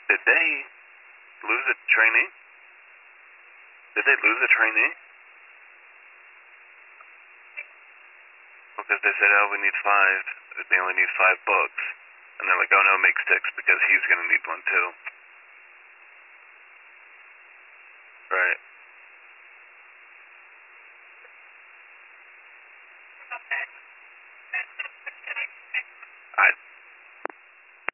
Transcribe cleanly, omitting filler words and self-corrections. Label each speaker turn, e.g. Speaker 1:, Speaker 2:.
Speaker 1: Did they lose a trainee? Did they lose a trainee? Because they said, oh, we need 5. They only need 5 books. And they're like, oh no, make 6 because he's going to need one too. Right.